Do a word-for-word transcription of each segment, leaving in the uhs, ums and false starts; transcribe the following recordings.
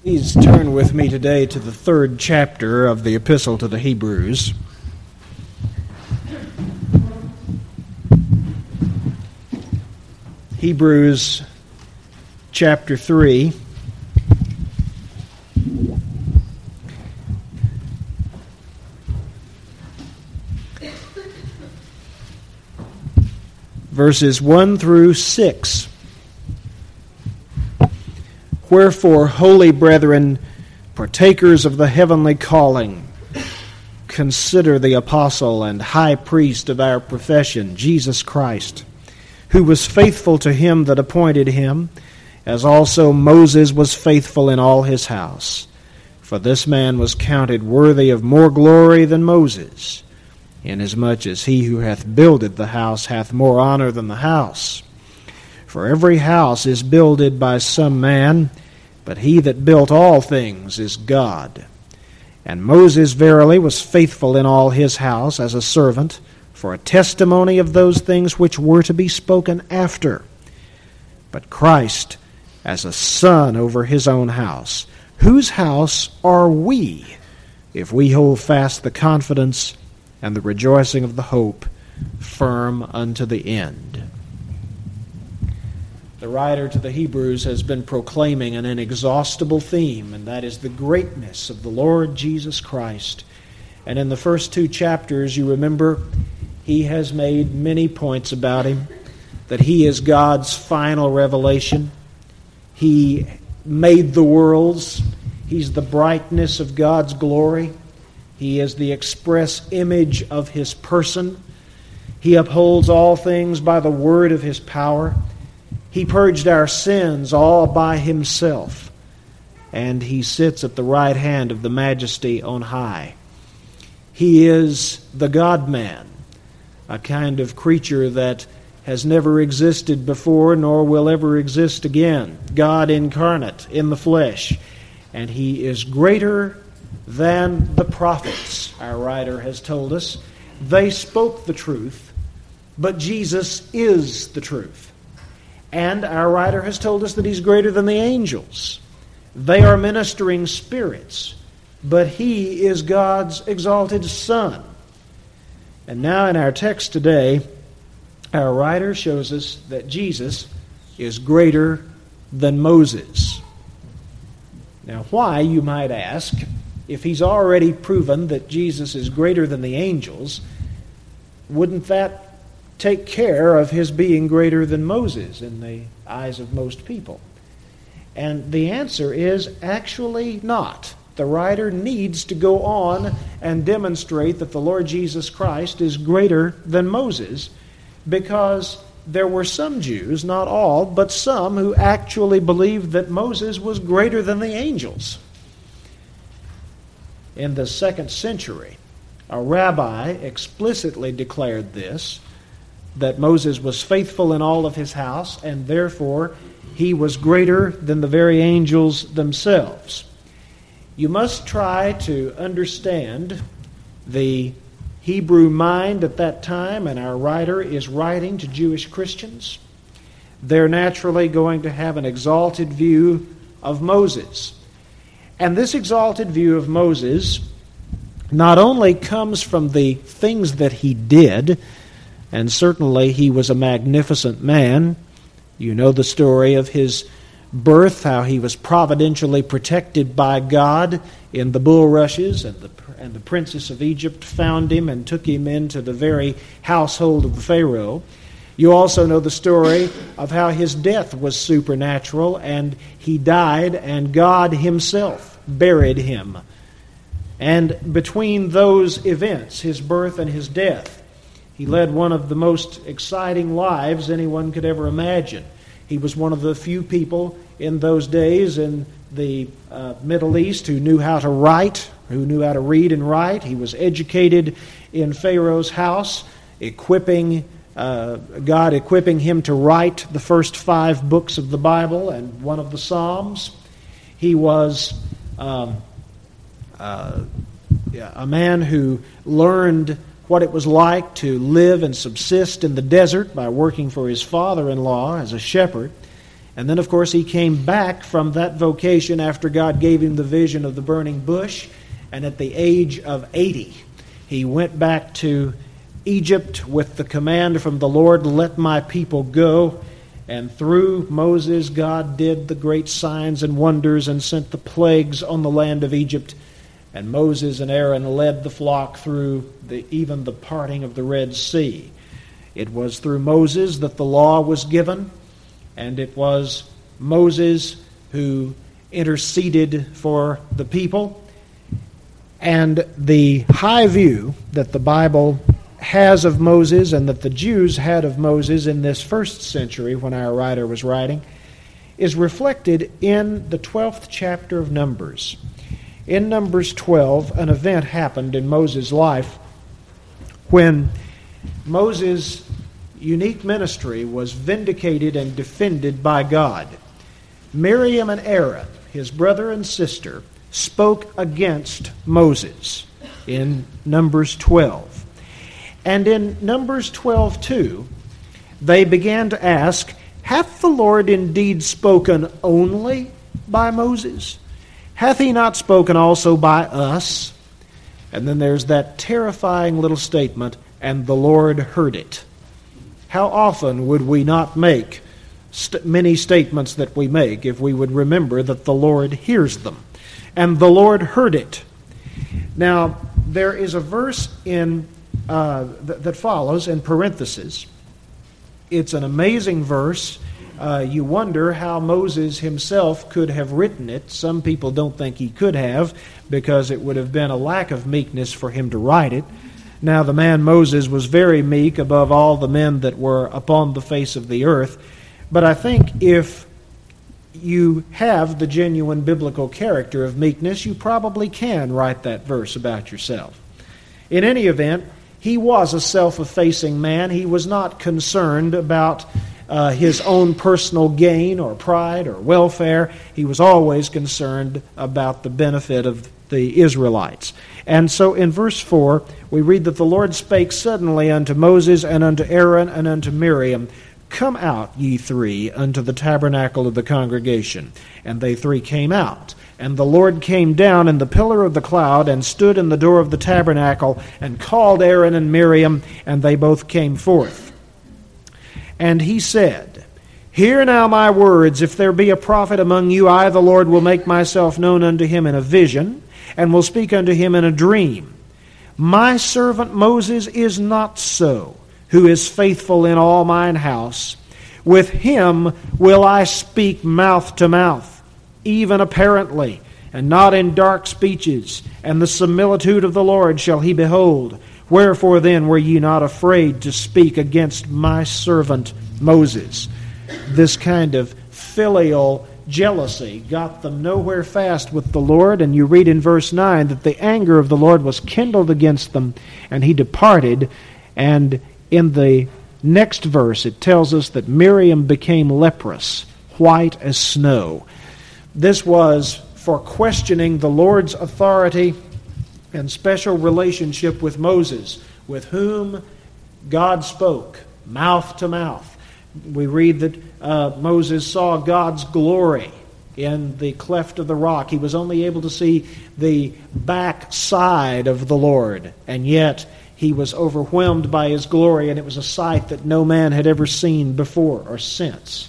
Please turn with me today to the third chapter of the Epistle to the Hebrews. Hebrews chapter three. Verses one through six. Wherefore, holy brethren, partakers of the heavenly calling, consider the apostle and high priest of our profession, Jesus Christ, who was faithful to him that appointed him, as also Moses was faithful in all his house. For this man was counted worthy of more glory than Moses, inasmuch as he who hath builded the house hath more honor than the house. For every house is builded by some man, but he that built all things is God. And Moses verily was faithful in all his house as a servant, for a testimony of those things which were to be spoken after. But Christ as a son over his own house, whose house are we, if we hold fast the confidence and the rejoicing of the hope firm unto the end. The writer to the Hebrews has been proclaiming an inexhaustible theme, and that is the greatness of the Lord Jesus Christ. And in the first two chapters, you remember, he has made many points about him, that he is God's final revelation. He made the worlds. He's the brightness of God's glory. He is the express image of his person. He upholds all things by the word of his power. He purged our sins all by himself, and he sits at the right hand of the Majesty on high. He is the God-man, a kind of creature that has never existed before nor will ever exist again, God incarnate in the flesh. And he is greater than the prophets, our writer has told us. They spoke the truth, but Jesus is the truth. And our writer has told us that he's greater than the angels. They are ministering spirits, but he is God's exalted Son. And now in our text today, our writer shows us that Jesus is greater than Moses. Now why, you might ask, if he's already proven that Jesus is greater than the angels, wouldn't that take care of his being greater than Moses in the eyes of most people? And the answer is actually not. The writer needs to go on and demonstrate that the Lord Jesus Christ is greater than Moses, because there were some Jews, not all, but some, who actually believed that Moses was greater than the angels. In the second century, a rabbi explicitly declared this, that Moses was faithful in all of his house, and therefore he was greater than the very angels themselves. You must try to understand the Hebrew mind at that time, and our writer is writing to Jewish Christians. They're naturally going to have an exalted view of Moses. And this exalted view of Moses not only comes from the things that he did, and certainly he was a magnificent man. You know the story of his birth, how he was providentially protected by God in the bulrushes, and the, and the princess of Egypt found him and took him into the very household of the Pharaoh. You also know the story of how his death was supernatural, and he died, and God himself buried him. And between those events, his birth and his death, he led one of the most exciting lives anyone could ever imagine. He was one of the few people in those days in the uh, Middle East who knew how to write, who knew how to read and write. He was educated in Pharaoh's house, equipping uh, God equipping him to write the first five books of the Bible and one of the Psalms. He was um, uh, a man who learned what it was like to live and subsist in the desert by working for his father-in-law as a shepherd. And then, of course, he came back from that vocation after God gave him the vision of the burning bush. And at the age of eighty, he went back to Egypt with the command from the Lord, "Let my people go." And through Moses, God did the great signs and wonders and sent the plagues on the land of Egypt. And Moses and Aaron led the flock through the, even the parting of the Red Sea. It was through Moses that the law was given, and it was Moses who interceded for the people. And the high view that the Bible has of Moses and that the Jews had of Moses in this first century when our writer was writing is reflected in the twelfth chapter of Numbers. In Numbers twelve, an event happened in Moses' life when Moses' unique ministry was vindicated and defended by God. Miriam and Aaron, his brother and sister, spoke against Moses in Numbers twelve. And in Numbers twelve two, they began to ask, "Hath the Lord indeed spoken only by Moses? Hath he not spoken also by us?" And then there's that terrifying little statement, "And the Lord heard it." How often would we not make st- many statements that we make if we would remember that the Lord hears them? And the Lord heard it. Now, there is a verse in uh, th- that follows in parentheses. It's an amazing verse. Uh, you wonder how Moses himself could have written it. Some people don't think he could have, because it would have been a lack of meekness for him to write it. Now, the man Moses was very meek above all the men that were upon the face of the earth. But I think if you have the genuine biblical character of meekness, you probably can write that verse about yourself. In any event, he was a self-effacing man. He was not concerned about uh, his own personal gain or pride or welfare. He was always concerned about the benefit of the Israelites. And so in verse four, we read that the Lord spake suddenly unto Moses and unto Aaron and unto Miriam, "Come out, ye three, unto the tabernacle of the congregation." And they three came out. And the Lord came down in the pillar of the cloud and stood in the door of the tabernacle and called Aaron and Miriam, and they both came forth. And he said, "Hear now my words. If there be a prophet among you, I, the Lord, will make myself known unto him in a vision, and will speak unto him in a dream. My servant Moses is not so, who is faithful in all mine house. With him will I speak mouth to mouth, even apparently, and not in dark speeches, and the similitude of the Lord shall he behold. Wherefore then were ye not afraid to speak against my servant Moses?" This kind of filial jealousy got them nowhere fast with the Lord, and you read in verse nine that the anger of the Lord was kindled against them, and he departed. And in the next verse it tells us that Miriam became leprous, white as snow. This was for questioning the Lord's authority and special relationship with Moses, with whom God spoke, mouth to mouth. We read that uh, Moses saw God's glory in the cleft of the rock. He was only able to see the back side of the Lord, and yet he was overwhelmed by his glory, and it was a sight that no man had ever seen before or since.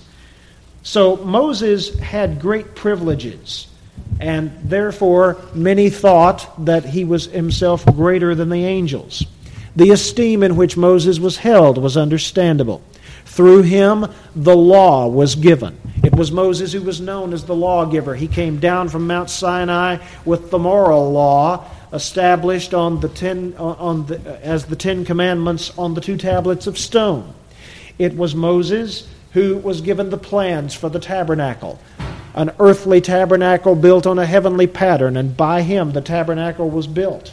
So Moses had great privileges, and therefore many thought that he was himself greater than the angels. The esteem in which Moses was held was understandable. Through him, the law was given. It was Moses who was known as the lawgiver. He came down from Mount Sinai with the moral law established on the ten, on the, as the Ten Commandments on the two tablets of stone. It was Moses who was given the plans for the tabernacle, an earthly tabernacle built on a heavenly pattern, and by him the tabernacle was built.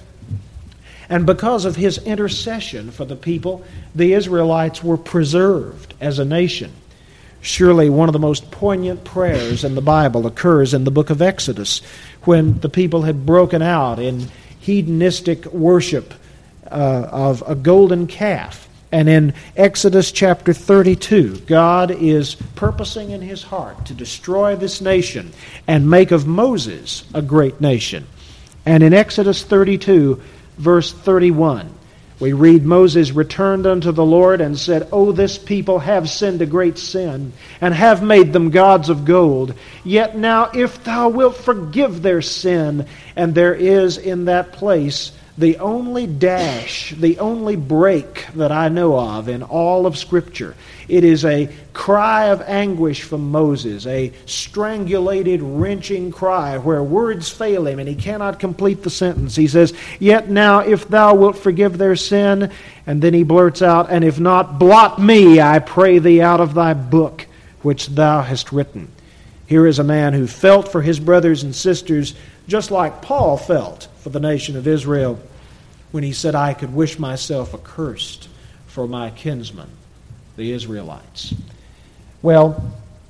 And because of his intercession for the people, the Israelites were preserved as a nation. Surely one of the most poignant prayers in the Bible occurs in the book of Exodus, when the people had broken out in hedonistic worship uh, of a golden calf. And in Exodus chapter thirty-two, God is purposing in his heart to destroy this nation and make of Moses a great nation. And in Exodus thirty-two, verse thirty-one, we read, Moses returned unto the Lord and said, O this people have sinned a great sin, and have made them gods of gold. Yet now if thou wilt forgive their sin, and there is in that place the only dash, the only break that I know of in all of Scripture. It is a cry of anguish from Moses, a strangulated, wrenching cry where words fail him and he cannot complete the sentence. He says, Yet now if thou wilt forgive their sin, and then he blurts out, And if not, blot me, I pray thee, out of thy book which thou hast written. Here is a man who felt for his brothers and sisters just like Paul felt for the nation of Israel when he said, I could wish myself accursed for my kinsmen, the Israelites. Well,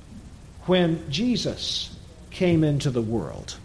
when Jesus came into the world,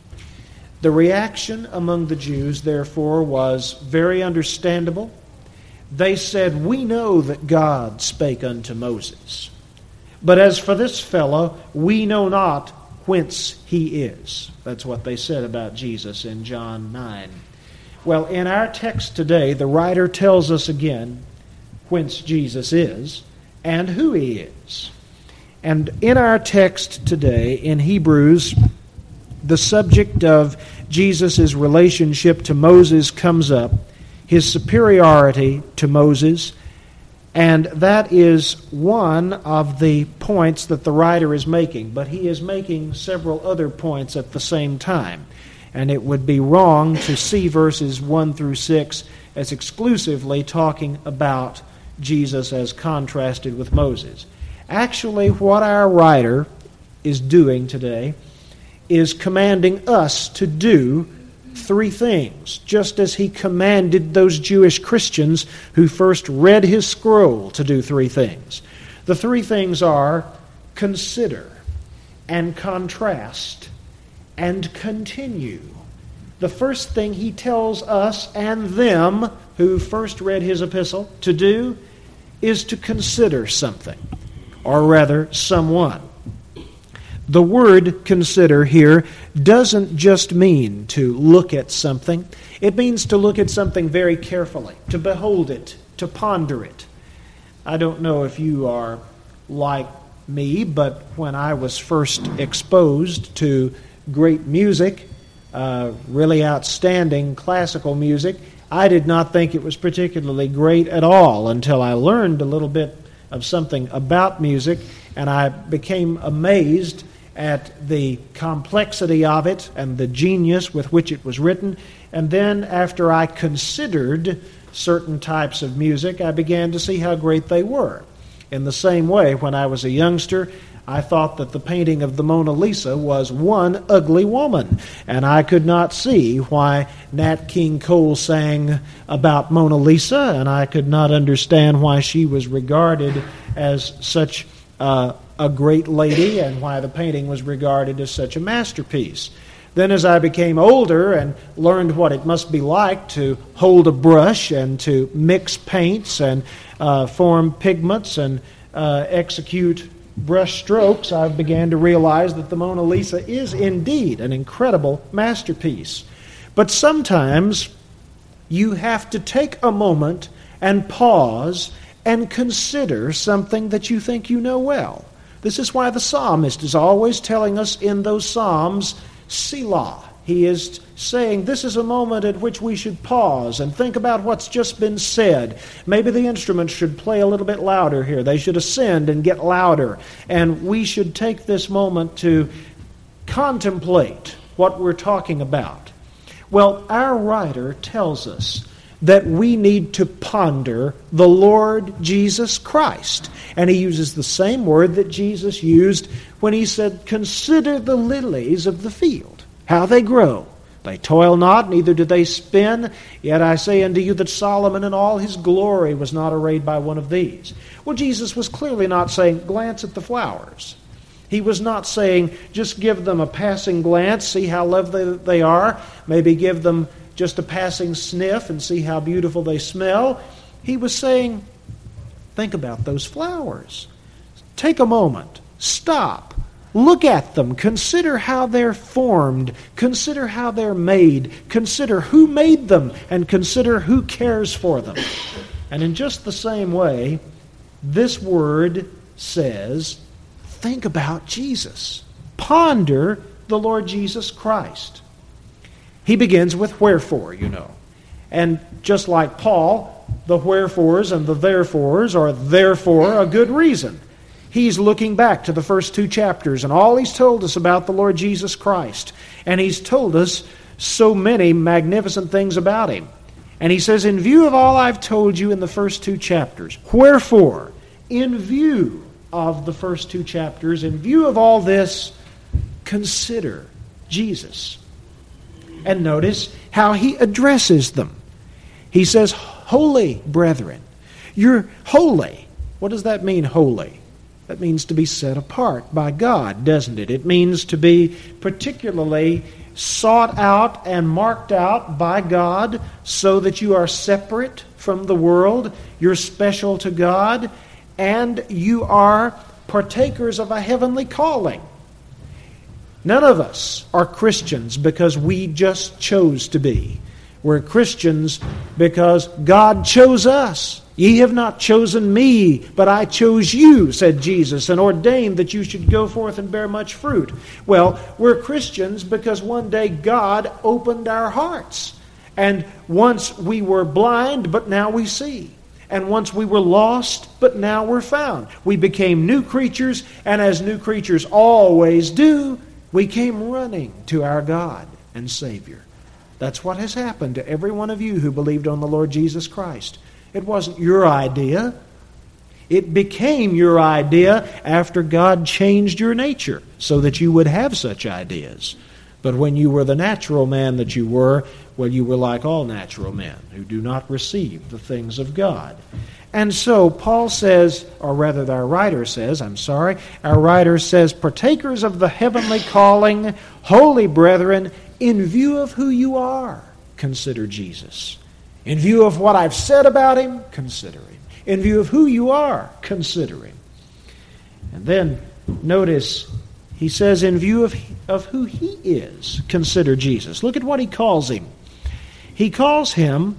the reaction among the Jews, therefore, was very understandable. They said, We know that God spake unto Moses, but as for this fellow, we know not whence he is. That's what they said about Jesus in John nine. Well, in our text today, the writer tells us again whence Jesus is and who he is. And in our text today, in Hebrews, the subject of Jesus' relationship to Moses comes up, his superiority to Moses, and that is one of the points that the writer is making, but he is making several other points at the same time. And it would be wrong to see verses one through six as exclusively talking about Jesus as contrasted with Moses. Actually, what our writer is doing today is commanding us to do three things, just as he commanded those Jewish Christians who first read his scroll to do three things. The three things are consider and contrast and continue. The first thing he tells us and them who first read his epistle to do is to consider something, or rather someone. The word consider here doesn't just mean to look at something. It means to look at something very carefully, to behold it, to ponder it. I don't know if you are like me, but when I was first exposed to great music, uh, really outstanding classical music, I did not think it was particularly great at all until I learned a little bit of something about music, and I became amazed at the complexity of it and the genius with which it was written. And then after I considered certain types of music, I began to see how great they were. In the same way, when I was a youngster, I thought that the painting of the Mona Lisa was one ugly woman, and I could not see why Nat King Cole sang about Mona Lisa, and I could not understand why she was regarded as such uh, a great lady and why the painting was regarded as such a masterpiece. Then as I became older and learned what it must be like to hold a brush and to mix paints and uh, form pigments and uh, execute brush strokes, I began to realize that the Mona Lisa is indeed an incredible masterpiece. But sometimes you have to take a moment and pause and consider something that you think you know well. This is why the psalmist is always telling us in those psalms, Selah. He is saying this is a moment at which we should pause and think about what's just been said. Maybe the instruments should play a little bit louder here. They should ascend and get louder. And we should take this moment to contemplate what we're talking about. Well, our writer tells us that we need to ponder the Lord Jesus Christ. And he uses the same word that Jesus used when he said, Consider the lilies of the field, how they grow. They toil not, neither do they spin. Yet I say unto you that Solomon in all his glory was not arrayed by one of these. Well, Jesus was clearly not saying, glance at the flowers. He was not saying, just give them a passing glance, see how lovely they are, maybe give them just a passing sniff and see how beautiful they smell. He was saying, Think about those flowers. Take a moment. Stop. Look at them. Consider how they're formed. Consider how they're made. Consider who made them, and consider who cares for them. And in just the same way, this word says, think about Jesus. Ponder the Lord Jesus Christ. He begins with wherefore, you know. And just like Paul, the wherefores and the therefores are therefore a good reason. He's looking back to the first two chapters and all he's told us about the Lord Jesus Christ. And he's told us so many magnificent things about him. And he says, in view of all I've told you in the first two chapters, wherefore, in view of the first two chapters, in view of all this, consider Jesus. And notice how he addresses them. He says, holy brethren. You're holy. What does that mean, holy? That means to be set apart by God, doesn't it? It means to be particularly sought out and marked out by God so that you are separate from the world, you're special to God, and you are partakers of a heavenly calling. None of us are Christians because we just chose to be. We're Christians because God chose us. Ye have not chosen me, but I chose you, said Jesus, and ordained that you should go forth and bear much fruit. Well, we're Christians because one day God opened our hearts. And once we were blind, but now we see. And once we were lost, but now we're found. We became new creatures, and as new creatures always do, we came running to our God and Savior. That's what has happened to every one of you who believed on the Lord Jesus Christ. It wasn't your idea. It became your idea after God changed your nature so that you would have such ideas. But when you were the natural man that you were, well, you were like all natural men who do not receive the things of God. And so Paul says, or rather our writer says, I'm sorry, our writer says, partakers of the heavenly calling, holy brethren, in view of who you are, consider Jesus. In view of what I've said about him, consider him. In view of who you are, consider him. And then notice he says, in view of, of who he is, consider Jesus. Look at what he calls him. He calls him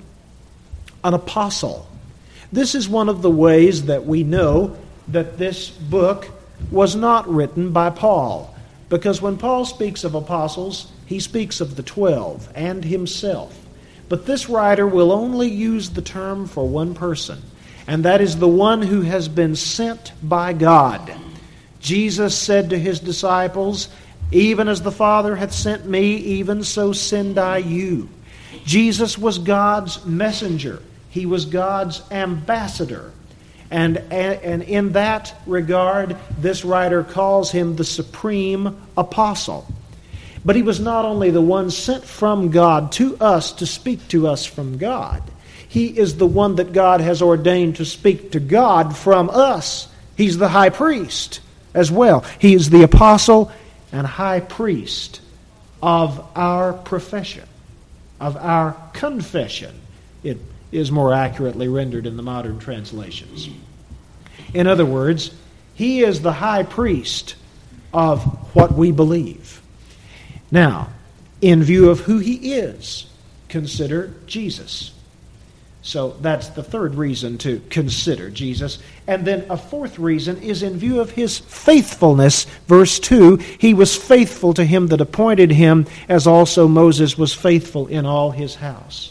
an apostle. This is one of the ways that we know that this book was not written by Paul. Because when Paul speaks of apostles, he speaks of the twelve and himself. But this writer will only use the term for one person, and that is the one who has been sent by God. Jesus said to his disciples, even as the Father hath sent me, even so send I you. Jesus was God's messenger. He was God's ambassador. And, and in that regard, this writer calls him the supreme apostle. But he was not only the one sent from God to us to speak to us from God. He is the one that God has ordained to speak to God from us. He's the high priest as well. He is the apostle and high priest of our profession, of our confession. It is more accurately rendered in the modern translations. In other words, he is the high priest of what we believe. Now, in view of who he is, consider Jesus. So that's the third reason to consider Jesus. And then a fourth reason is in view of his faithfulness. Verse two, he was faithful to him that appointed him, as also Moses was faithful in all his house.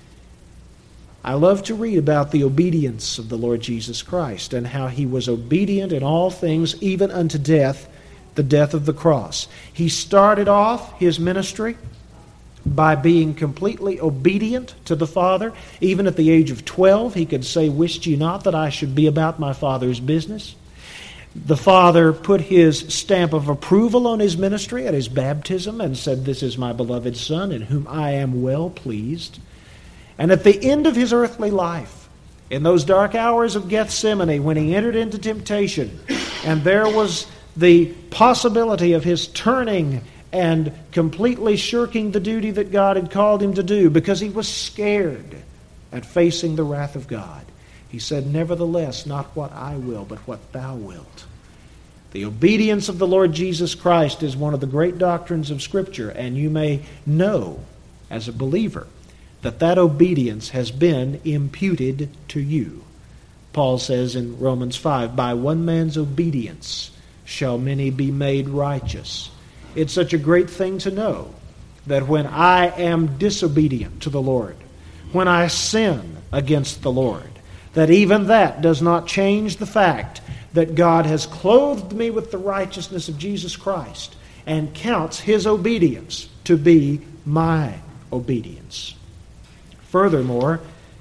I love to read about the obedience of the Lord Jesus Christ and how he was obedient in all things, even unto death, the death of the cross. He started off his ministry by being completely obedient to the Father. Even at the age of twelve, he could say, "Wist ye not that I should be about my Father's business?" The Father put his stamp of approval on his ministry at his baptism and said, "This is my beloved Son, in whom I am well pleased." And at the end of his earthly life, in those dark hours of Gethsemane, when he entered into temptation, and there was the possibility of his turning and completely shirking the duty that God had called him to do because he was scared at facing the wrath of God, He said, "Nevertheless, not what I will, but what thou wilt." The obedience of the Lord Jesus Christ is one of the great doctrines of Scripture, and you may know as a believer that that obedience has been imputed to you. Paul says in Romans five, "By one man's obedience shall many be made righteous." It's such a great thing to know that when I am disobedient to the Lord, when I sin against the Lord, that even that does not change the fact that God has clothed me with the righteousness of Jesus Christ and counts His obedience to be my obedience. Furthermore,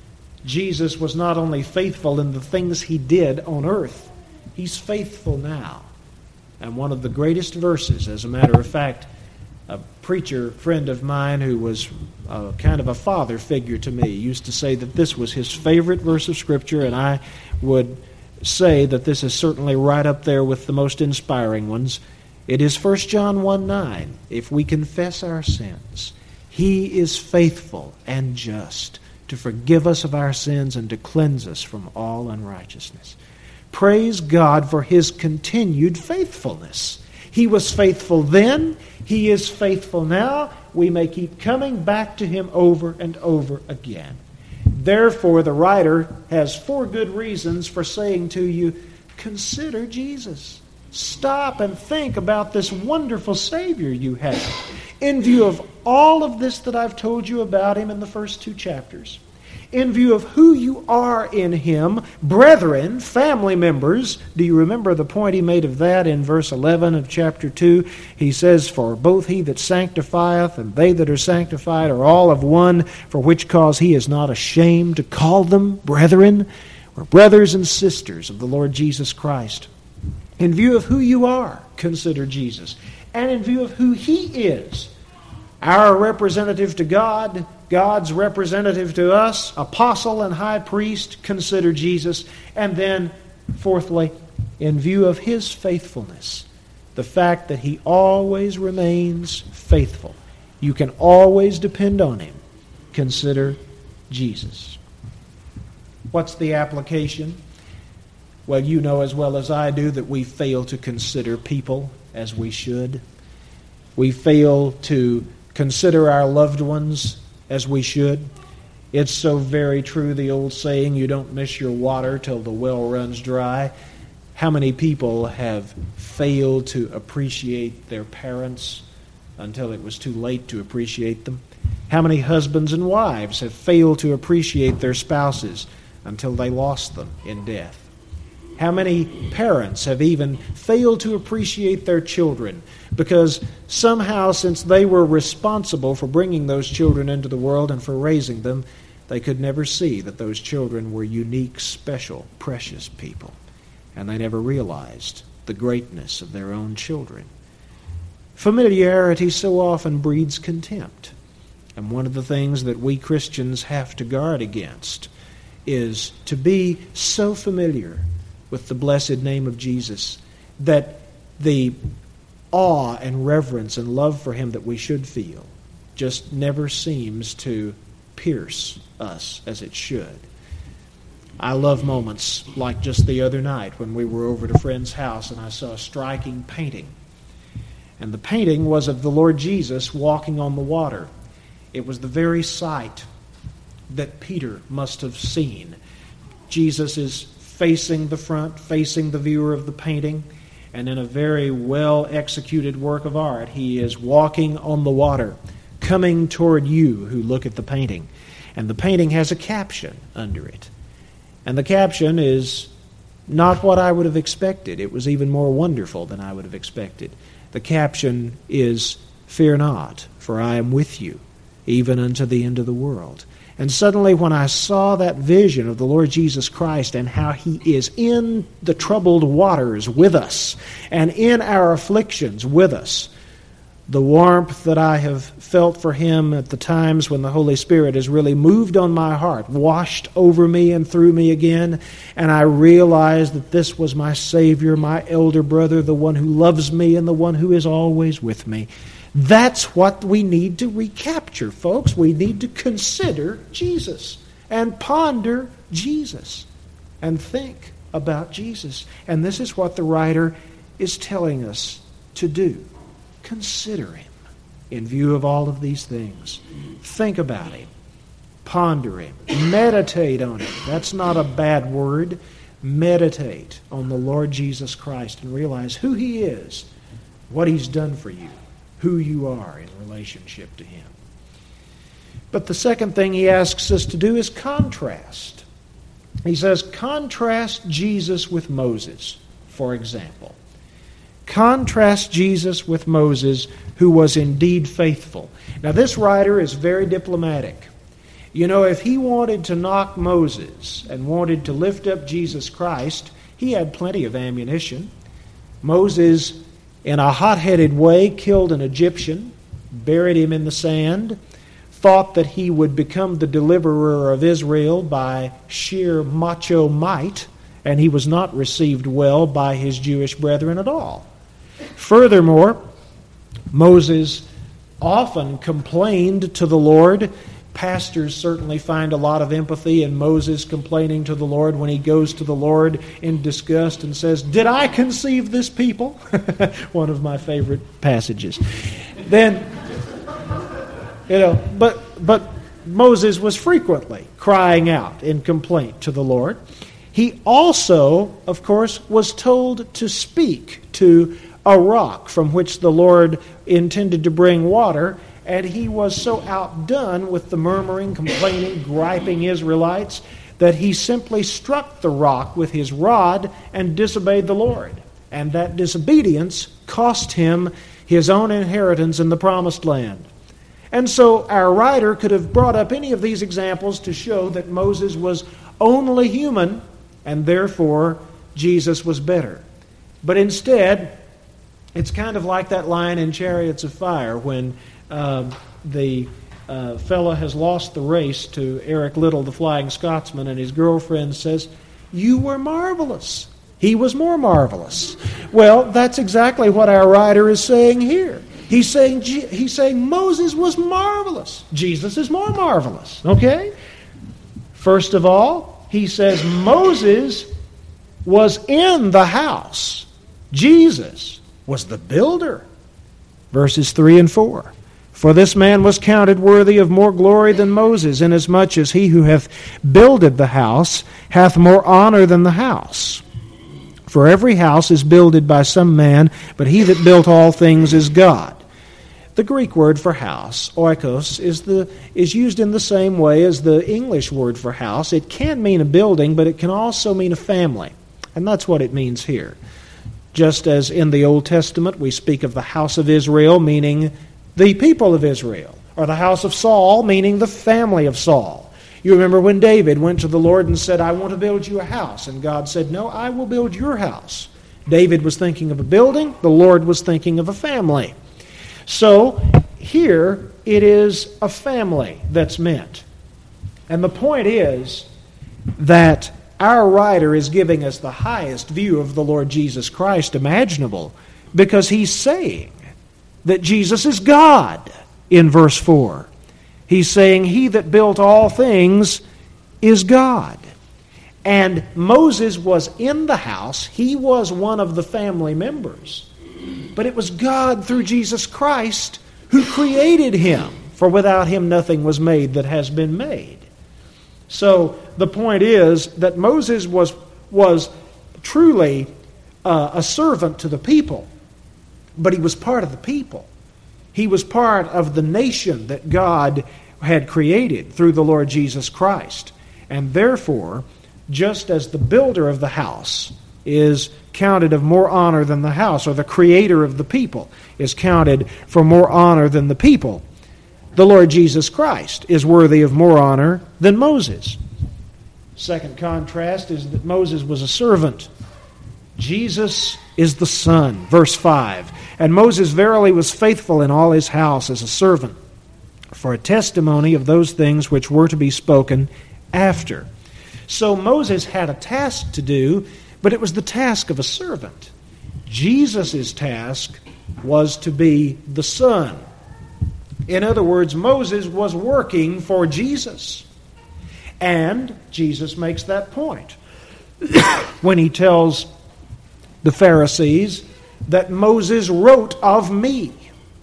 Jesus was not only faithful in the things He did on earth, He's faithful now. And one of the greatest verses, as a matter of fact, a preacher friend of mine who was a, kind of a father figure to me used to say that this was his favorite verse of Scripture, and I would say that this is certainly right up there with the most inspiring ones. It is First John one nine. "If we confess our sins, He is faithful and just to forgive us of our sins and to cleanse us from all unrighteousness." Praise God for His continued faithfulness. He was faithful then. He is faithful now. We may keep coming back to Him over and over again. Therefore, the writer has four good reasons for saying to you, consider Jesus. Stop and think about this wonderful Savior you have. In view of all of this that I've told you about Him in the first two chapters, in view of who you are in Him, brethren, family members. Do you remember the point he made of that in verse eleven of chapter two? He says, "For both He that sanctifieth and they that are sanctified are all of one, for which cause He is not ashamed to call them brethren," or brothers and sisters of the Lord Jesus Christ. In view of who you are, consider Jesus. And in view of who He is, our representative to God, God's representative to us, apostle and high priest, consider Jesus. And then, fourthly, in view of His faithfulness, the fact that He always remains faithful. You can always depend on Him. Consider Jesus. What's the application? Well, you know as well as I do that we fail to consider people as we should. We fail to consider our loved ones as we should. It's so very true, the old saying, you don't miss your water till the well runs dry. How many people have failed to appreciate their parents until it was too late to appreciate them? How many husbands and wives have failed to appreciate their spouses until they lost them in death? How many parents have even failed to appreciate their children because somehow, since they were responsible for bringing those children into the world and for raising them, they could never see that those children were unique, special, precious people. And they never realized the greatness of their own children. Familiarity so often breeds contempt. And one of the things that we Christians have to guard against is to be so familiar with the blessed name of Jesus that the awe and reverence and love for Him that we should feel just never seems to pierce us as it should. I love moments like just the other night when we were over at a friend's house and I saw a striking painting. And the painting was of the Lord Jesus walking on the water. It was the very sight that Peter must have seen. Jesus is facing the front, facing the viewer of the painting, and in a very well-executed work of art, He is walking on the water, coming toward you who look at the painting. And the painting has a caption under it. And the caption is not what I would have expected. It was even more wonderful than I would have expected. The caption is, "Fear not, for I am with you, even unto the end of the world." And suddenly when I saw that vision of the Lord Jesus Christ and how He is in the troubled waters with us and in our afflictions with us, the warmth that I have felt for Him at the times when the Holy Spirit has really moved on my heart, washed over me and through me again, and I realized that this was my Savior, my elder brother, the one who loves me and the one who is always with me. That's what we need to recapture, folks. We need to consider Jesus and ponder Jesus. and think about Jesus. And this is what the writer is telling us to do. Consider him in view of all of these things. Think about him. Ponder him. Meditate on him. That's not a bad word. Meditate on the Lord Jesus Christ and realize who he is, what he's done for you, who you are in relationship to him. But the second thing he asks us to do is contrast. He says, contrast Jesus with Moses, for example. Contrast Jesus with Moses, who was indeed faithful. Now, this writer is very diplomatic. You know, if he wanted to knock Moses and wanted to lift up Jesus Christ, he had plenty of ammunition. Moses, in a hot-headed way, killed an Egyptian, buried him in the sand, thought that he would become the deliverer of Israel by sheer macho might, and he was not received well by his Jewish brethren at all. Furthermore, Moses often complained to the Lord. Pastors certainly find a lot of empathy in Moses complaining to the Lord when he goes to the Lord in disgust and says, "Did I conceive this people?" One of my favorite passages. Then, you know, but but Moses was frequently crying out in complaint to the Lord. He also, of course, was told to speak to a rock from which the Lord intended to bring water, and he was so outdone with the murmuring, complaining, griping Israelites that he simply struck the rock with his rod and disobeyed the Lord. And that disobedience cost him his own inheritance in the promised land. And so our writer could have brought up any of these examples to show that Moses was only human, and therefore Jesus was better. But instead, it's kind of like that line in Chariots of Fire when uh, the uh, fellow has lost the race to Eric Little, the Flying Scotsman, and his girlfriend says, "You were marvelous. He was more marvelous." Well, that's exactly what our writer is saying here. He's saying, he's saying Moses was marvelous. Jesus is more marvelous. Okay? First of all, he says Moses was in the house. Jesus was the builder. Verses three and four. For this man was counted worthy of more glory than Moses, inasmuch as he who hath builded the house hath more honor than the house. For every house is builded by some man, but he that built all things is God. The Greek word for house, oikos, is the is used in the same way as the English word for house. It can mean a building, but it can also mean a family. And that's what it means here. Just as in the Old Testament we speak of the house of Israel, meaning the people of Israel, or the house of Saul, meaning the family of Saul. You remember when David went to the Lord and said, "I want to build you a house." And God said, "No, I will build your house." David was thinking of a building. The Lord was thinking of a family. So here it is a family that's meant. And the point is that our writer is giving us the highest view of the Lord Jesus Christ imaginable, because he's saying that Jesus is God in verse four. He's saying he that built all things is God. And Moses was in the house. He was one of the family members. But it was God through Jesus Christ who created him. For without him nothing was made that has been made. So the point is that Moses was, was truly uh, a servant to the people. But he was part of the people. He was part of the nation that God had created through the Lord Jesus Christ. And therefore, just as the builder of the house is counted of more honor than the house, or the creator of the people is counted for more honor than the people, the Lord Jesus Christ is worthy of more honor than Moses. Second contrast is that Moses was a servant. Jesus is the Son. Verse five. And Moses verily was faithful in all his house as a servant, for a testimony of those things which were to be spoken after. So Moses had a task to do, but it was the task of a servant. Jesus' task was to be the Son. In other words, Moses was working for Jesus. And Jesus makes that point. when he tells the Pharisees that Moses wrote of me.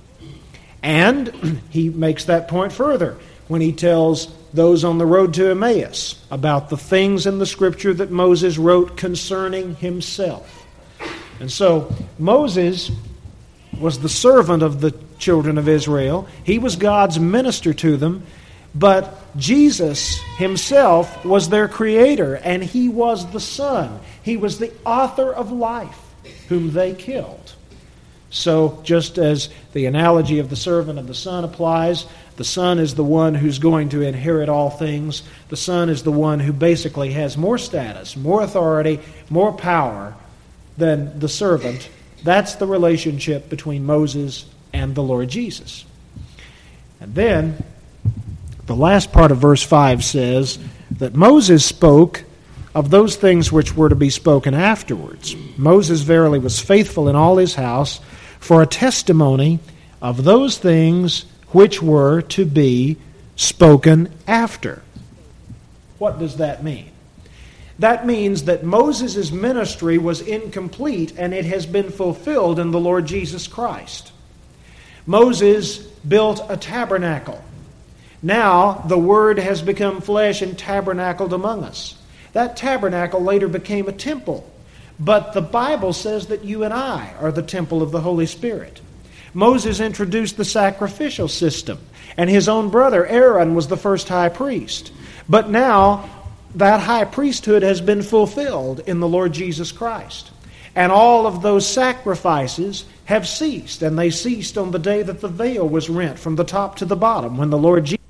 And he makes that point further when he tells those on the road to Emmaus about the things in the Scripture that Moses wrote concerning himself. And so Moses was the servant of the children of Israel. He was God's minister to them. But Jesus himself was their creator, and he was the Son. He was the author of life, whom they killed. So just as the analogy of the servant and the son applies, the Son is the one who's going to inherit all things. The Son is the one who basically has more status, more authority, more power than the servant. That's the relationship between Moses and the Lord Jesus. And then the last part of verse five says that Moses spoke of those things which were to be spoken afterwards. Moses verily was faithful in all his house for a testimony of those things which were to be spoken after. What does that mean? That means that Moses' ministry was incomplete and it has been fulfilled in the Lord Jesus Christ. Moses built a tabernacle. Now the Word has become flesh and tabernacled among us. That tabernacle later became a temple. But the Bible says that you and I are the temple of the Holy Spirit. Moses introduced the sacrificial system, and his own brother Aaron was the first high priest. But now that high priesthood has been fulfilled in the Lord Jesus Christ. And all of those sacrifices have ceased, and they ceased on the day that the veil was rent from the top to the bottom, when the Lord Jesus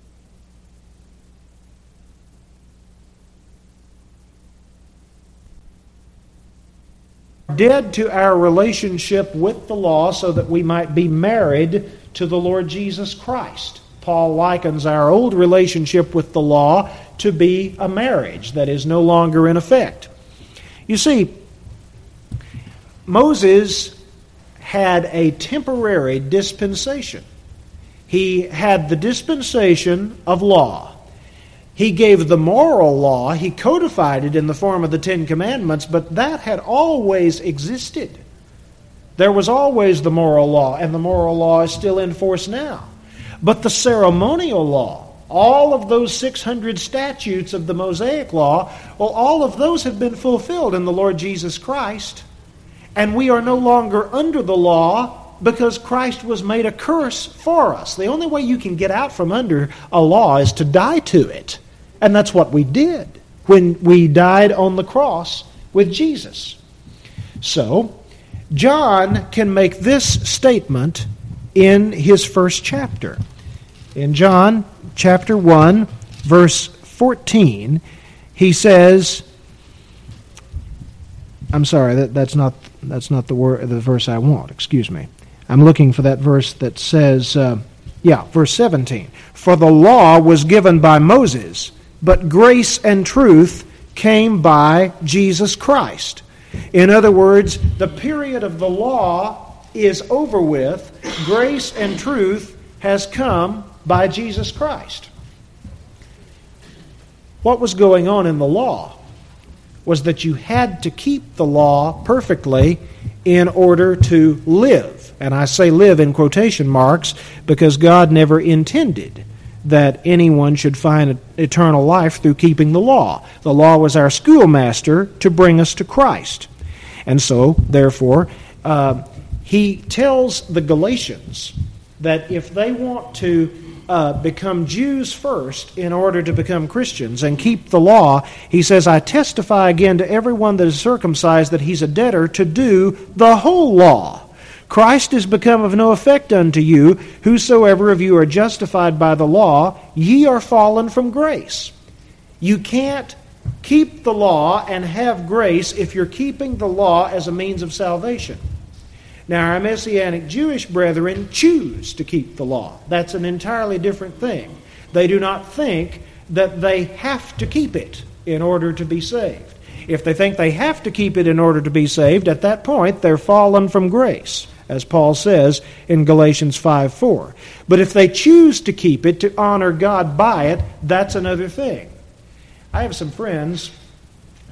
dead to our relationship with the law so that we might be married to the Lord Jesus Christ. Paul likens our old relationship with the law to be a marriage that is no longer in effect. You see, Moses had a temporary dispensation. He had the dispensation of law. He gave the moral law, he codified it in the form of the Ten Commandments, but that had always existed. There was always the moral law, and the moral law is still in force now. But the ceremonial law, all of those six hundred statutes of the Mosaic law, well, all of those have been fulfilled in the Lord Jesus Christ. And we are no longer under the law because Christ was made a curse for us. The only way you can get out from under a law is to die to it. And that's what we did when we died on the cross with Jesus. So, John can make this statement in his first chapter. In John chapter one, verse fourteen, he says, I'm sorry, that, that's not that's not the word, the verse I want, excuse me. I'm looking for that verse that says, uh, yeah, verse seventeen. For the law was given by Moses, but grace and truth came by Jesus Christ. In other words, the period of the law is over with. Grace and truth has come by Jesus Christ. What was going on in the law was that you had to keep the law perfectly in order to live. And I say live in quotation marks because God never intended that anyone should find eternal life through keeping the law. The law was our schoolmaster to bring us to Christ. And so, therefore, uh, he tells the Galatians that if they want to uh, become Jews first in order to become Christians and keep the law, he says, I testify again to everyone that is circumcised that he's a debtor to do the whole law. Christ is become of no effect unto you. Whosoever of you are justified by the law, ye are fallen from grace. You can't keep the law and have grace if you're keeping the law as a means of salvation. Now, our Messianic Jewish brethren choose to keep the law. That's an entirely different thing. They do not think that they have to keep it in order to be saved. If they think they have to keep it in order to be saved, at that point they're fallen from grace, as Paul says in Galatians five four. But if they choose to keep it, to honor God by it, that's another thing. I have some friends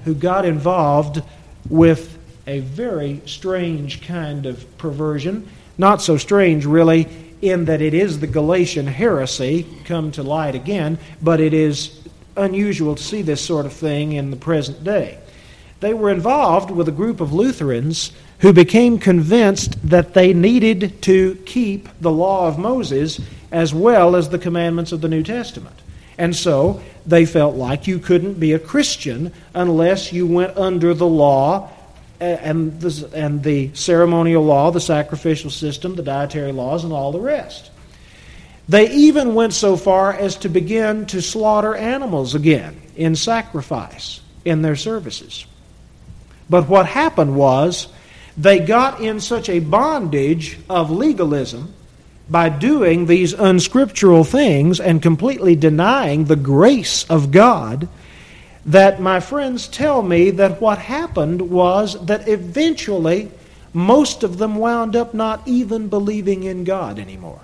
who got involved with a very strange kind of perversion. Not so strange, really, in that it is the Galatian heresy come to light again, but it is unusual to see this sort of thing in the present day. They were involved with a group of Lutherans who became convinced that they needed to keep the law of Moses as well as the commandments of the New Testament. And so they felt like you couldn't be a Christian unless you went under the law and the, and the ceremonial law, the sacrificial system, the dietary laws, and all the rest. They even went so far as to begin to slaughter animals again in sacrifice in their services. But what happened was they got in such a bondage of legalism by doing these unscriptural things and completely denying the grace of God that my friends tell me that what happened was that eventually most of them wound up not even believing in God anymore.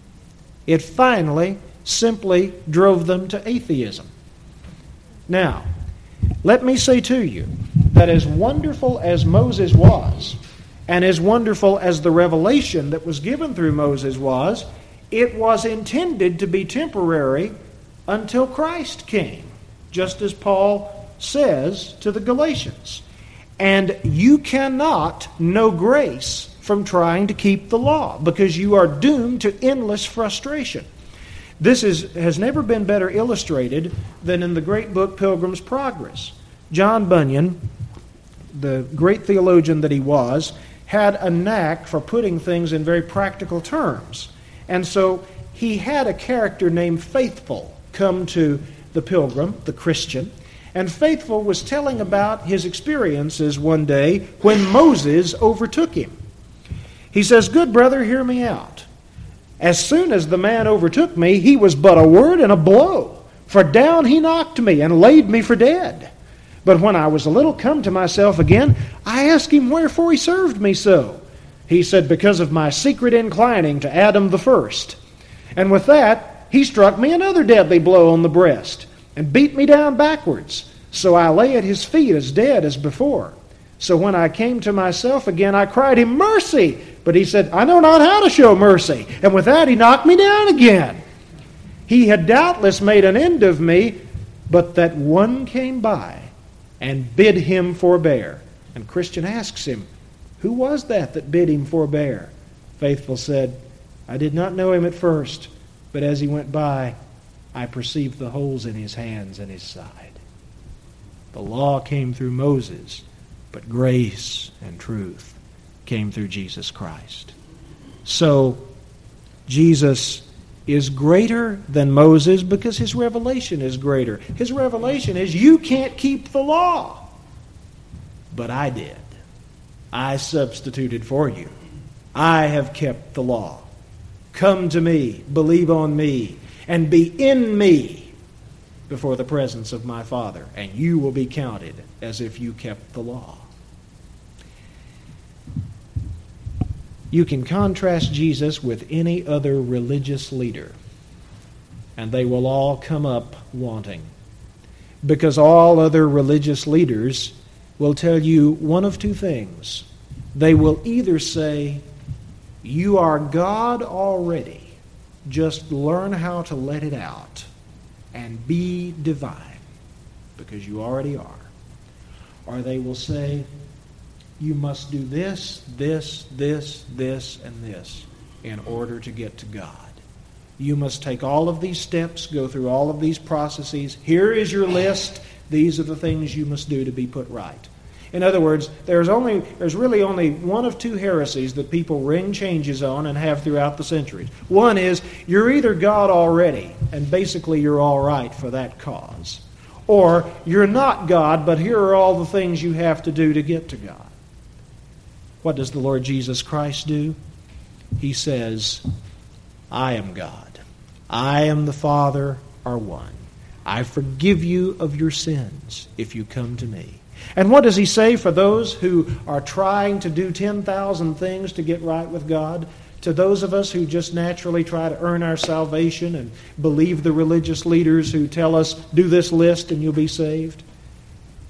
It finally simply drove them to atheism. Now, let me say to you that as wonderful as Moses was, and as wonderful as the revelation that was given through Moses was, it was intended to be temporary until Christ came, just as Paul says to the Galatians. And you cannot know grace from trying to keep the law, because you are doomed to endless frustration. This is, has never been better illustrated than in the great book Pilgrim's Progress. John Bunyan, the great theologian that he was, had a knack for putting things in very practical terms. And so he had a character named Faithful come to the pilgrim, the Christian, and Faithful was telling about his experiences one day when Moses overtook him. He says, "Good brother, hear me out. As soon as the man overtook me, he was but a word and a blow, for down he knocked me and laid me for dead. But when I was a little come to myself again, I asked him wherefore he served me so. He said, because of my secret inclining to Adam the first. And with that, he struck me another deadly blow on the breast, and beat me down backwards. So I lay at his feet as dead as before. So when I came to myself again, I cried him, mercy! But he said, I know not how to show mercy. And with that, he knocked me down again. He had doubtless made an end of me, but that one came by and bid him forbear." And Christian asks him, "Who was that that bid him forbear?" Faithful said, "I did not know him at first, but as he went by, I perceived the holes in his hands and his side." The law came through Moses, but grace and truth came through Jesus Christ. So, Jesus is greater than Moses because his revelation is greater. His revelation is, you can't keep the law. But I did. I substituted for you. I have kept the law. Come to me, believe on me, and be in me before the presence of my Father, and you will be counted as if you kept the law. You can contrast Jesus with any other religious leader, and they will all come up wanting. Because all other religious leaders will tell you one of two things. They will either say, you are God already, just learn how to let it out and be divine, because you already are. Or they will say, you must do this, this, this, this, and this in order to get to God. You must take all of these steps, go through all of these processes. Here is your list. These are the things you must do to be put right. In other words, there's only there's really only one of two heresies that people ring changes on and have throughout the centuries. One is, you're either God already, and basically you're all right for that cause. Or, you're not God, but here are all the things you have to do to get to God. What does the Lord Jesus Christ do? He says, I am God. I am the Father are one. I forgive you of your sins if you come to me. And what does he say for those who are trying to do ten thousand things to get right with God? To those of us who just naturally try to earn our salvation and believe the religious leaders who tell us, do this list and you'll be saved?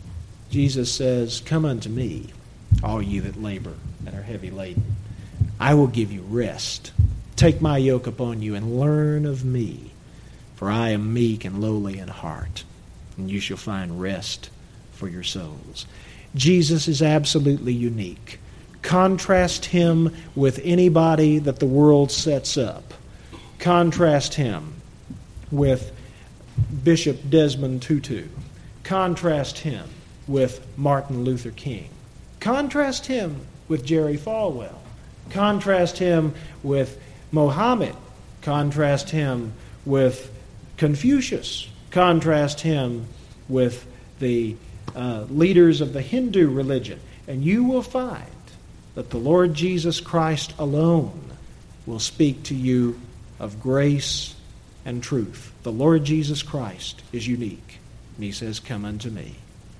Jesus says, "Come unto me, all ye that labor and are heavy laden. I will give you rest. Take my yoke upon you and learn of me, for I am meek and lowly in heart, and you shall find rest for your souls." Jesus is absolutely unique. Contrast him with anybody that the world sets up. Contrast him with Bishop Desmond Tutu. Contrast him with Martin Luther King. Contrast him with Jerry Falwell. Contrast him with Mohammed. Contrast him with Confucius. Contrast him with the uh, leaders of the Hindu religion. And you will find that the Lord Jesus Christ alone will speak to you of grace and truth. The Lord Jesus Christ is unique. And he says, "Come unto me."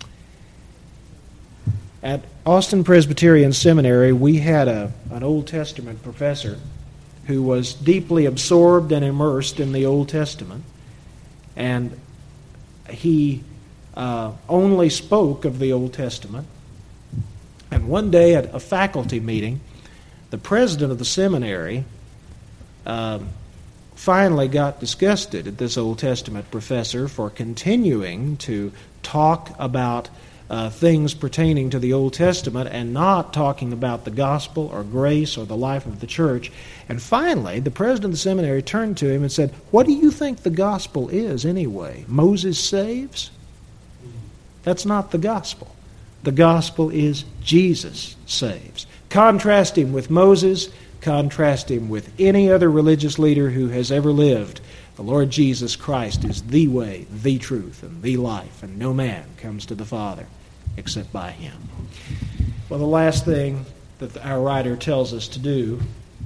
At Austin Presbyterian Seminary, we had a, an Old Testament professor who was deeply absorbed and immersed in the Old Testament. And he uh, only spoke of the Old Testament. And one day at a faculty meeting, the president of the seminary uh, finally got disgusted at this Old Testament professor for continuing to talk about uh, things pertaining to the Old Testament and not talking about the gospel or grace or the life of the church. And finally, the president of the seminary turned to him and said, "What do you think the gospel is anyway? Moses saves? That's not the gospel. The gospel is Jesus saves." Contrast him with Moses. Contrast him with any other religious leader who has ever lived. The Lord Jesus Christ is the way, the truth, and the life, and no man comes to the Father except by him. Well, the last thing that our writer tells us to do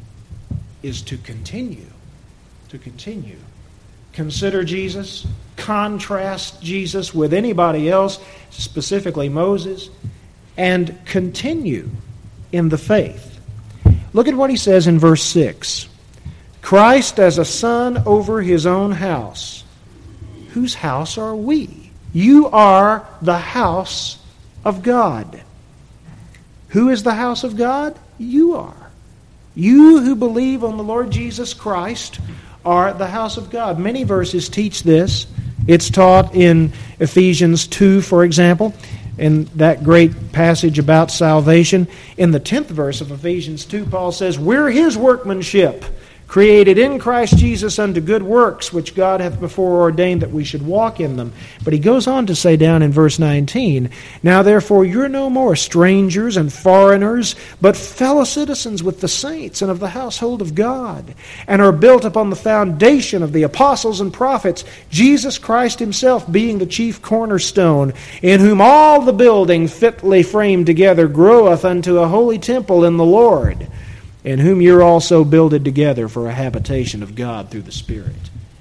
is to continue. To continue. Consider Jesus. Contrast Jesus with anybody else, specifically Moses, and continue in the faith. Look at what he says in verse six. Christ as a son over his own house. Whose house are we? You are the house of God. Who is the house of God? You are. You who believe on the Lord Jesus Christ are the house of God. Many verses teach this. It's taught in Ephesians two, for example, in that great passage about salvation. In the tenth verse of Ephesians two, Paul says, "We're his workmanship, created in Christ Jesus unto good works, which God hath before ordained that we should walk in them." But he goes on to say down in verse nineteen, "Now therefore you're no more strangers and foreigners, but fellow citizens with the saints and of the household of God, and are built upon the foundation of the apostles and prophets, Jesus Christ himself being the chief cornerstone, in whom all the building fitly framed together groweth unto a holy temple in the Lord, in whom you're also builded together for a habitation of God through the Spirit."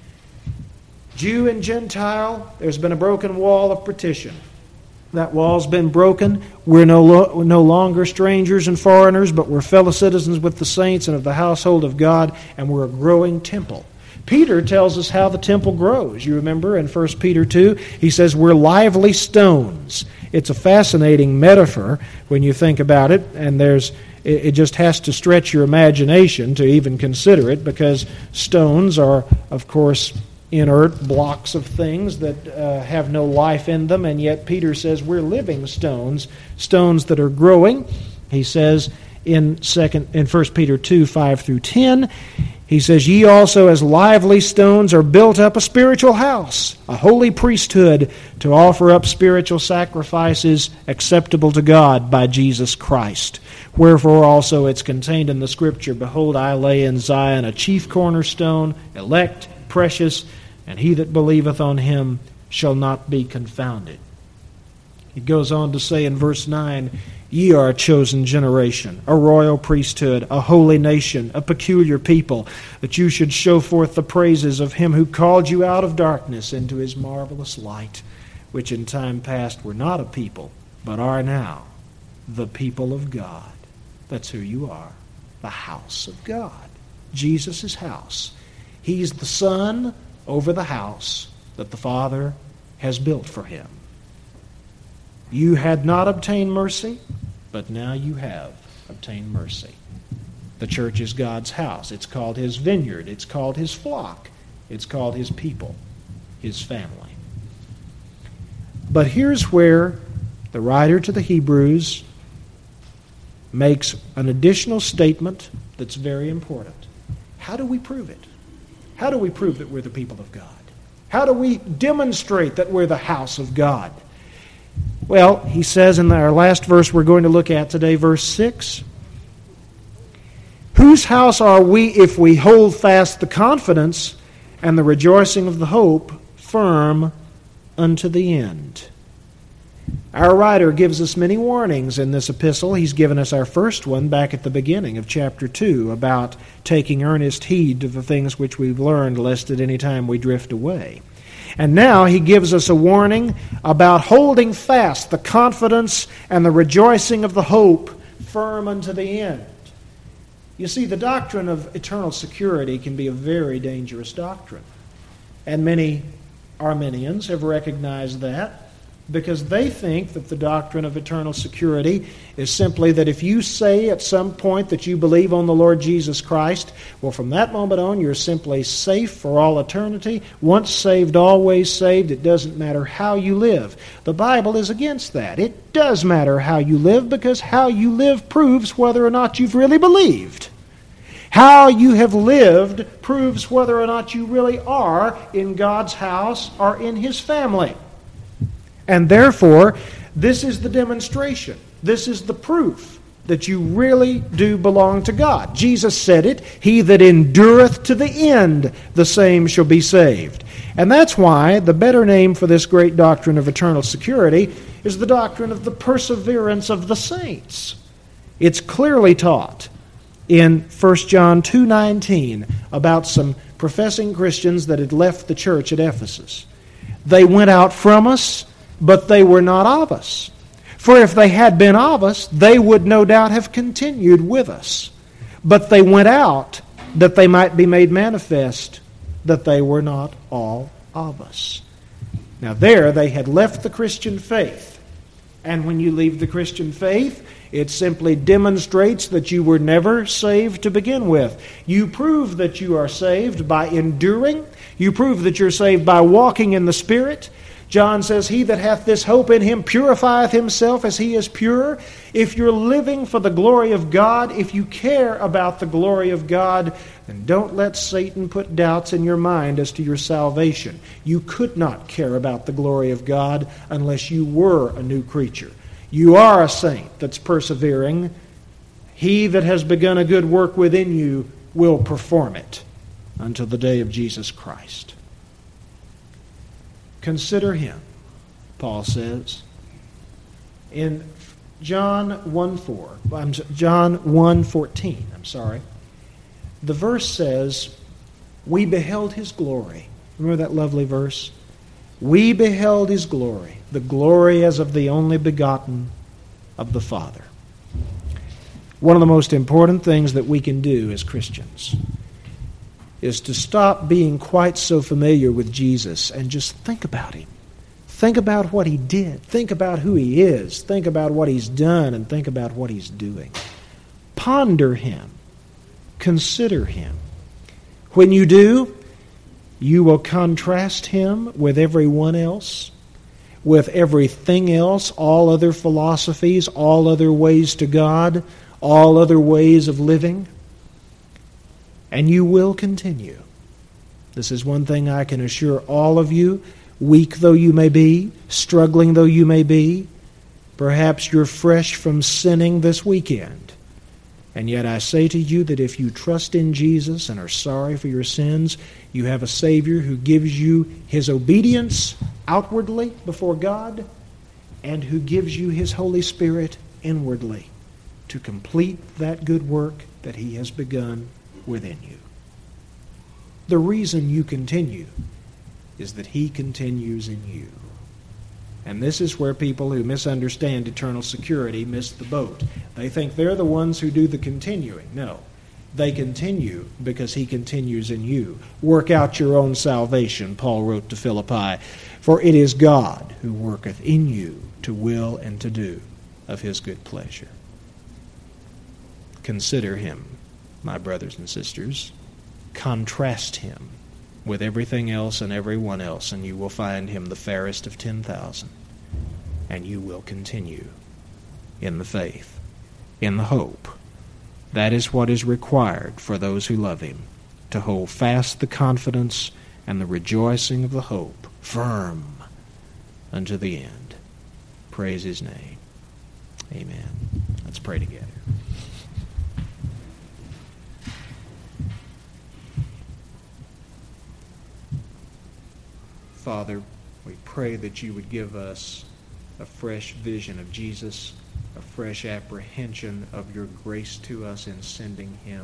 Jew and Gentile, there's been a broken wall of partition. That wall's been broken. We're no, lo- no longer strangers and foreigners, but we're fellow citizens with the saints and of the household of God, and we're a growing temple. Peter tells us how the temple grows. You remember in First Peter two, he says we're lively stones. It's a fascinating metaphor when you think about it, and there's it just has to stretch your imagination to even consider it, because stones are, of course, inert blocks of things that uh, have no life in them, and yet Peter says we're living stones, stones that are growing. He says in second in First Peter two, five through ten, he says, "Ye also as lively stones are built up a spiritual house, a holy priesthood, to offer up spiritual sacrifices acceptable to God by Jesus Christ. Wherefore also it's contained in the Scripture, Behold, I lay in Zion a chief cornerstone, elect, precious, and he that believeth on him shall not be confounded." He goes on to say in verse nine, "Ye are a chosen generation, a royal priesthood, a holy nation, a peculiar people, that you should show forth the praises of him who called you out of darkness into his marvelous light, which in time past were not a people, but are now the people of God." That's who you are, the house of God, Jesus' house. He's the son over the house that the Father has built for him. You had not obtained mercy, but now you have obtained mercy. The church is God's house. It's called His vineyard. It's called His flock. It's called His people, His family. But here's where the writer to the Hebrews makes an additional statement that's very important. How do we prove it? How do we prove that we're the people of God? How do we demonstrate that we're the house of God? Well, he says in our last verse we're going to look at today, verse six, whose house are we if we hold fast the confidence and the rejoicing of the hope firm unto the end? Our writer gives us many warnings in this epistle. He's given us our first one back at the beginning of chapter two about taking earnest heed to the things which we've learned, lest at any time we drift away. And now he gives us a warning about holding fast the confidence and the rejoicing of the hope firm unto the end. You see, the doctrine of eternal security can be a very dangerous doctrine. And many Arminians have recognized that, because they think that the doctrine of eternal security is simply that if you say at some point that you believe on the Lord Jesus Christ, well, from that moment on, you're simply safe for all eternity. Once saved, always saved. It doesn't matter how you live. The Bible is against that. It does matter how you live, because how you live proves whether or not you've really believed. How you have lived proves whether or not you really are in God's house or in His family. And therefore, this is the demonstration. This is the proof that you really do belong to God. Jesus said it, "He that endureth to the end, the same shall be saved." And that's why the better name for this great doctrine of eternal security is the doctrine of the perseverance of the saints. It's clearly taught in First John two nineteen about some professing Christians that had left the church at Ephesus. They went out from us, but they were not of us. For if they had been of us, they would no doubt have continued with us. But they went out, that they might be made manifest that they were not all of us. Now there they had left the Christian faith. And when you leave the Christian faith, it simply demonstrates that you were never saved to begin with. You prove that you are saved by enduring. You prove that you're saved by walking in the Spirit. John says, "He that hath this hope in him purifieth himself as he is pure." If you're living for the glory of God, if you care about the glory of God, then don't let Satan put doubts in your mind as to your salvation. You could not care about the glory of God unless you were a new creature. You are a saint that's persevering. He that has begun a good work within you will perform it until the day of Jesus Christ. Consider Him, Paul says. In John one four, John one fourteen, I'm sorry, the verse says, "We beheld His glory." Remember that lovely verse? "We beheld His glory, the glory as of the only begotten of the Father." One of the most important things that we can do as Christians is to stop being quite so familiar with Jesus and just think about Him. Think about what He did. Think about who He is. Think about what He's done, and think about what He's doing. Ponder Him. Consider Him. When you do, you will contrast Him with everyone else, with everything else, all other philosophies, all other ways to God, all other ways of living. And you will continue. This is one thing I can assure all of you, weak though you may be, struggling though you may be. Perhaps you're fresh from sinning this weekend. And yet I say to you that if you trust in Jesus and are sorry for your sins, you have a Savior who gives you His obedience outwardly before God, and who gives you His Holy Spirit inwardly to complete that good work that He has begun within you. The reason you continue is that He continues in you. And this is where people who misunderstand eternal security miss the boat. They think they're the ones who do the continuing. No. They continue because he continues in you. Work out your own salvation, Paul wrote to Philippi, for it is God who worketh in you to will and to do of his good pleasure. Consider him, my brothers and sisters. Contrast him with everything else and everyone else, and you will find him the fairest of ten thousand. And you will continue in the faith, in the hope. That is what is required for those who love him, to hold fast the confidence and the rejoicing of the hope firm unto the end. Praise his name. Amen. Let's pray together. Father, we pray that you would give us a fresh vision of Jesus, a fresh apprehension of your grace to us in sending him,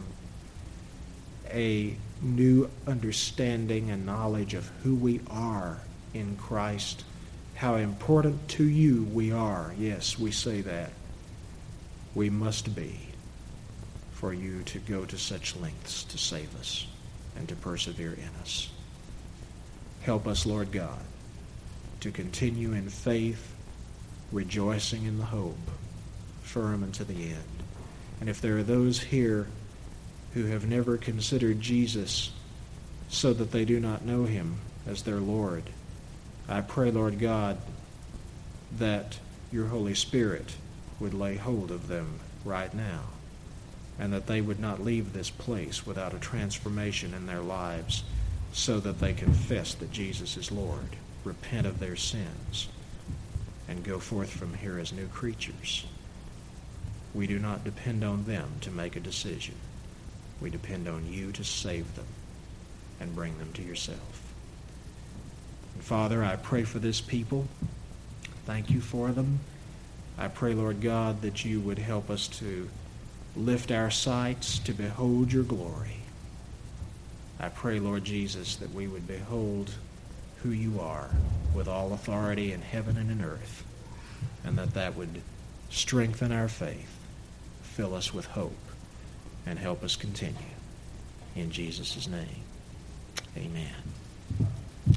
a new understanding and knowledge of who we are in Christ, how important to you we are. Yes, we say that. We must be for you to go to such lengths to save us and to persevere in us. Help us, Lord God, to continue in faith, rejoicing in the hope, firm unto the end. And if there are those here who have never considered Jesus so that they do not know him as their Lord, I pray, Lord God, that your Holy Spirit would lay hold of them right now, and that they would not leave this place without a transformation in their lives, so that they confess that Jesus is Lord, repent of their sins, and go forth from here as new creatures. We do not depend on them to make a decision. We depend on you to save them and bring them to yourself. And Father, I pray for this people. Thank you for them. I pray, Lord God, that you would help us to lift our sights to behold your glory. I pray, Lord Jesus, that we would behold who you are with all authority in heaven and in earth, and that that would strengthen our faith, fill us with hope, and help us continue. In Jesus' name, amen.